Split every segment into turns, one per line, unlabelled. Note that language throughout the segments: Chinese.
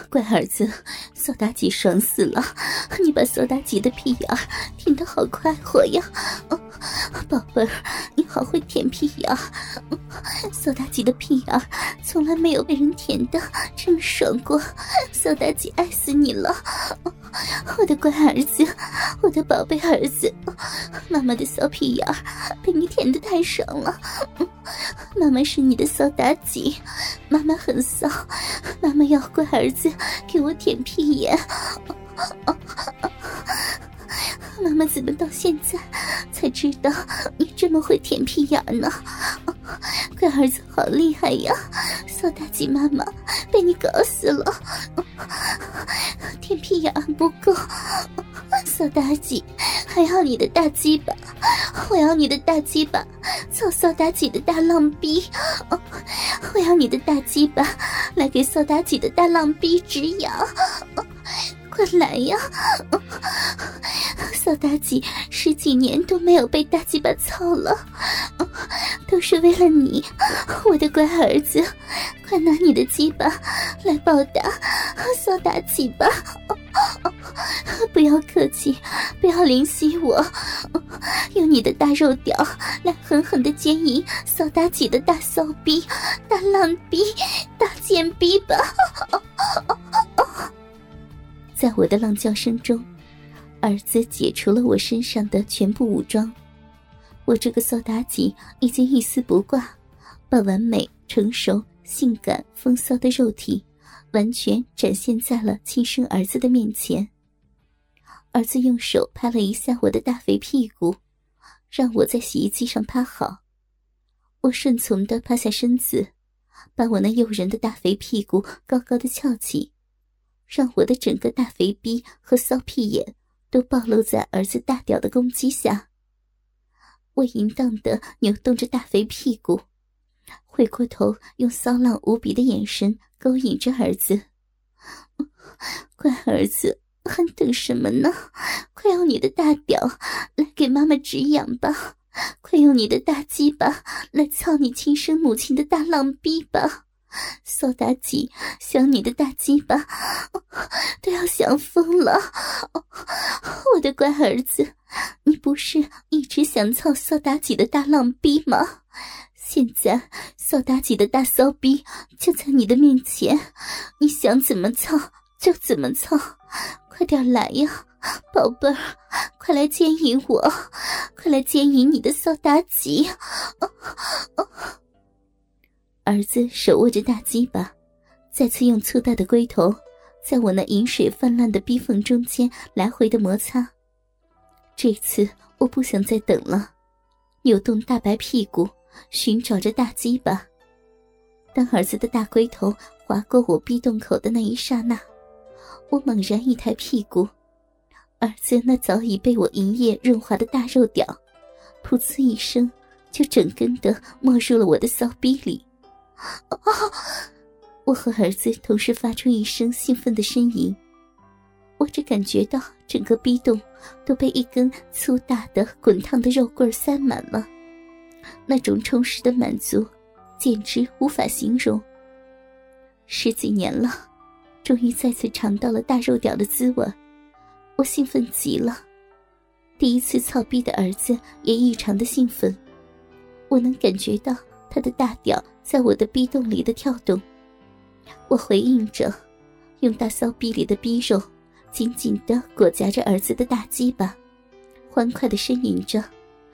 乖儿子，骚妲己爽死了！你把骚妲己的屁眼儿舔得好快活呀！宝贝儿，你好会舔屁眼儿！骚妲己的屁眼儿从来没有被人舔得这么爽过，骚妲己爱死你了！我的乖儿子，我的宝贝儿子，妈妈的骚屁眼儿被你舔得太爽了！妈妈是你的骚妲己，妈妈很骚，妈妈要乖儿子给我舔屁眼。妈妈怎么到现在才知道你这么会舔屁眼呢？乖儿子好厉害呀！骚妲己妈妈被你搞死了，舔屁眼还不够，骚妲己还要你的大鸡巴，我要你的大鸡巴操骚妲己的大浪逼，我要你的大鸡巴来给骚妲己的大浪逼止痒，快来呀！骚妲己10几年都没有被大鸡巴操了，都是为了你，我的乖儿子，快拿你的鸡巴来报答骚妲己吧！不要客气，不要怜惜我，用你的大肉屌来狠狠地奸淫骚妲己的大骚逼、大浪逼、大贱逼吧！在我的浪叫声中，儿子解除了我身上的全部武装，我这个骚妲己已经一丝不挂，把完美、成熟、性感、风骚的肉体完全展现在了亲生儿子的面前。儿子用手拍了一下我的大肥屁股，让我在洗衣机上趴好。我顺从地趴下身子，把我那诱人的大肥屁股高高的翘起，让我的整个大肥逼和骚屁眼都暴露在儿子大屌的攻击下。我淫荡地扭动着大肥屁股，回过头用骚浪无比的眼神勾引着儿子。乖儿子，还等什么呢？快用你的大屌来给妈妈止痒吧，快用你的大鸡巴来操你亲生母亲的大浪逼吧！骚妲己想你的大鸡巴都要想疯了。我的乖儿子，你不是一直想操骚妲己的大浪逼吗？现在骚妲己的大骚逼就在你的面前，你想怎么操就怎么操，快点来呀，宝贝儿，快来奸淫我，快来奸淫你的骚妲己！儿子手握着大鸡巴，再次用粗大的龟头在我那饮水泛滥的逼缝中间来回的摩擦。这次我不想再等了，扭动大白屁股寻找着大鸡巴。当儿子的大龟头划过我逼洞口的那一刹那，我猛然一抬屁股，儿子那早已被我淫液润滑的大肉屌噗呲一声就整根的没入了我的骚逼里。我和儿子同时发出一声兴奋的呻吟，我只感觉到整个逼洞都被一根粗大的滚烫的肉棍塞满了，那种充实的满足简直无法形容。10几年了，终于再次尝到了大肉屌的滋味，我兴奋极了。第一次操逼的儿子也异常的兴奋，我能感觉到他的大屌在我的逼洞里的跳动。我回应着，用大骚逼里的逼肉紧紧地裹夹着儿子的大鸡巴，欢快地呻吟着：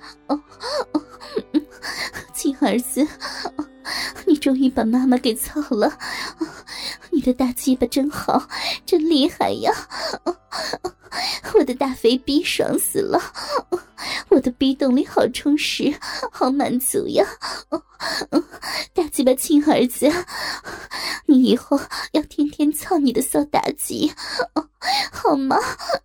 亲儿子，你终于把妈妈给操了，你的大鸡巴真好，真厉害呀！我的大肥逼爽死了，我的逼洞里好充实，好满足呀！大鸡巴亲儿子，你以后要天天操你的骚妲己，好吗？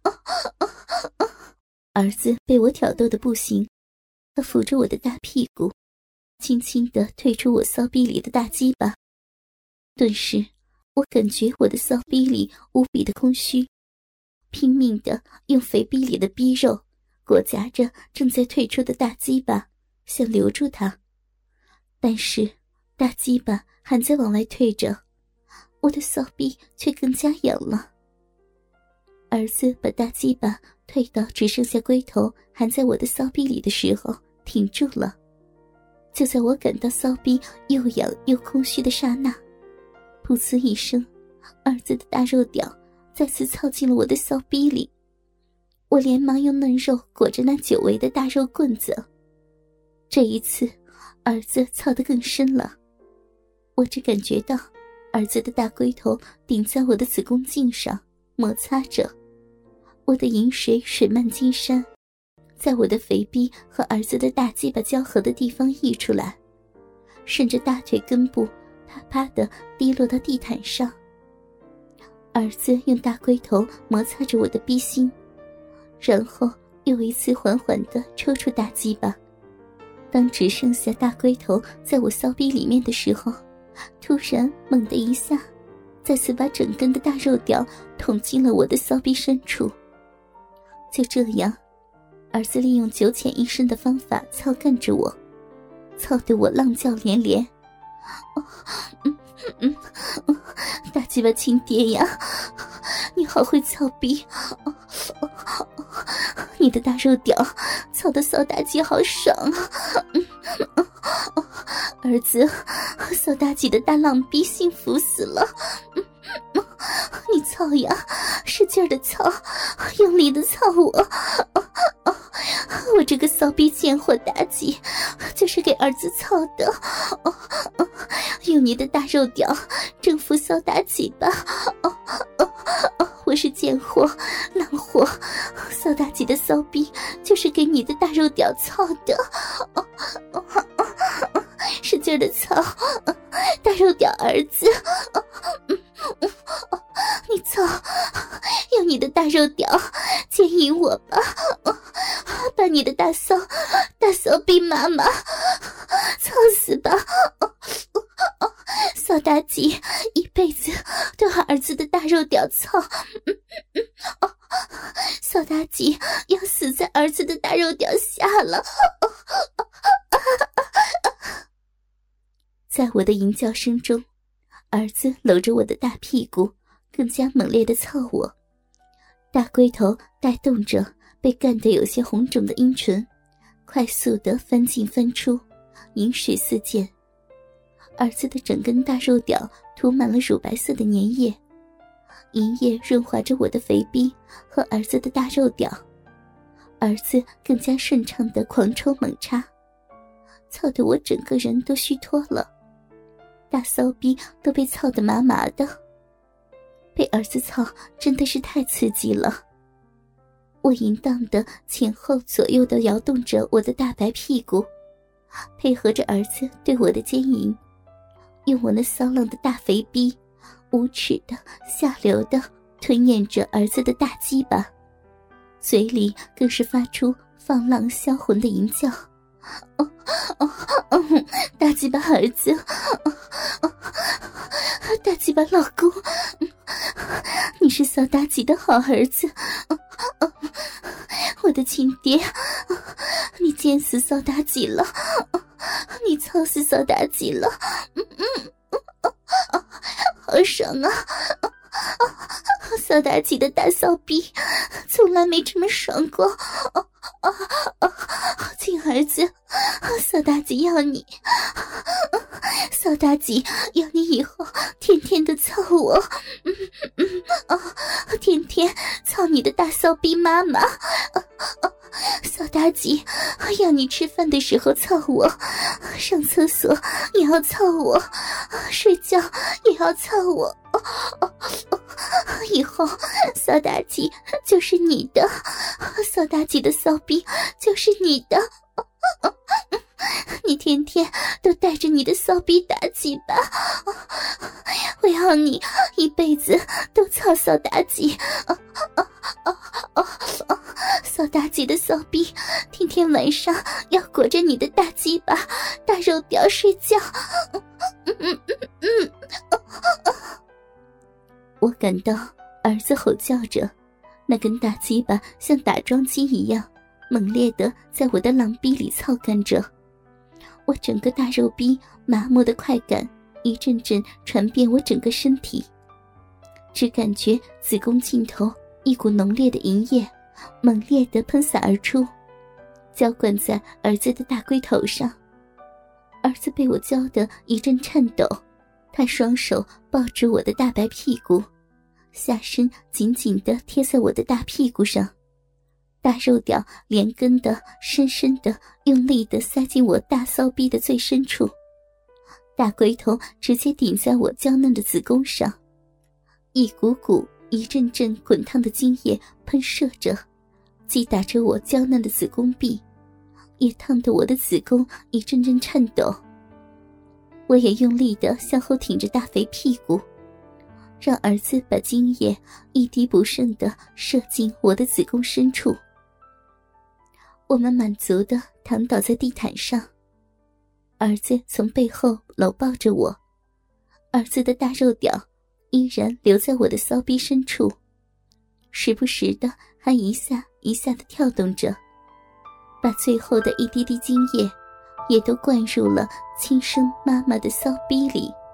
儿子被我挑逗的不行，他扶着我的大屁股，轻轻地退出我骚逼里的大鸡巴。顿时我感觉我的骚逼里无比的空虚，拼命地用肥逼里的逼肉裹夹着正在退出的大鸡巴，想留住它。但是大鸡巴还在往外退着， 我的骚逼却更加痒了。儿子把大鸡巴推到只剩下龟头含在我的骚逼里的时候停住了。就在我感到骚逼又痒又空虚的刹那，噗呲一声，儿子的大肉屌再次操进了我的骚逼里。我连忙用嫩肉裹着那久违的大肉棍子。这一次儿子操得更深了，我只感觉到儿子的大龟头顶在我的子宫颈上摩擦着，我的饮水水漫金山，在我的肥逼和儿子的大鸡巴交合的地方溢出来，顺着大腿根部啪啪地滴落到地毯上。儿子用大龟头摩擦着我的逼心，然后又一次缓缓地抽出大鸡巴。当只剩下大龟头在我骚逼里面的时候，突然猛地一下，再次把整根的大肉屌捅进了我的骚逼深处。就这样，儿子利用九浅一深的方法操干着我，操得我浪叫连连。大鸡巴亲爹呀，你好会操逼，你的大肉屌操得骚大鸡好爽啊！儿子，骚大鸡的大浪逼幸福死了。你操呀，使劲的操，用力的操我。我这个骚逼贱货大鸡就是给儿子操的。用你的大肉屌征服骚大鸡吧。我是贱货浪货，骚大鸡的骚逼就是给你的大肉屌操的。使劲的操，大肉屌儿子。你操，用你的大肉屌牵引我吧，把你的大骚逼妈妈操死吧。骚大鸡一辈子都把儿子的大肉屌操。骚大鸡要死在儿子的大肉屌下了。在我的淫叫声中，儿子搂着我的大屁股更加猛烈地操我，大龟头带动着被干得有些红肿的阴唇，快速地翻进翻出，饮水四溅。儿子的整根大肉屌涂满了乳白色的粘液，银液润滑着我的肥逼和儿子的大肉屌，儿子更加顺畅地狂抽猛插，操得我整个人都虚脱了，大骚逼都被操得麻麻的。被儿子操真的是太刺激了，我淫荡的前后左右地摇动着我的大白屁股，配合着儿子对我的奸淫，用我那骚浪的大肥逼无耻的下流的吞咽着儿子的大鸡巴，嘴里更是发出放浪销魂的淫叫。大鸡巴儿子，大鸡巴老公，你是骚大鸡的好儿子。我的亲爹，你奸死骚大鸡了，你操死骚大鸡了。好爽啊！骚大鸡的大骚逼从来没这么爽过。亲儿子，骚大鸡要你，骚大鸡要你以后天天的操我，天天操你的大骚逼妈妈。骚大鸡要你吃饭的时候操我，上厕所也要操我，睡觉也要操我。以后骚大鸡就是你的，骚大鸡的骚逼就是你的。你天天都带着你的骚逼打鸡巴，我要你一辈子都操骚大鸡。骚大鸡的骚逼天天晚上要裹着你的大鸡巴大肉屌睡觉。我感到儿子吼叫着，那根大鸡巴像打桩机一样猛烈地在我的浪逼里操干着，我整个大肉逼麻木的快感一阵阵传遍我整个身体，只感觉子宫尽头一股浓烈的淫液猛烈地喷洒而出，浇灌在儿子的大龟头上。儿子被我浇得一阵颤抖，他双手抱住我的大白屁股，下身紧紧地贴在我的大屁股上，大肉屌连根的深深的用力地塞进我大骚逼的最深处，大龟头直接顶在我娇嫩的子宫上，一股股一阵阵滚烫的精液喷射着，击打着我娇嫩的子宫壁，也烫得我的子宫一阵阵颤抖。我也用力地向后挺着大肥屁股，让儿子把精液一滴不剩地射进我的子宫深处。我们满足地躺倒在地毯上，儿子从背后搂抱着我，儿子的大肉屌依然留在我的骚逼深处，时不时的还一下一下的跳动着，把最后的一滴滴精液也都灌入了亲生妈妈的骚逼里。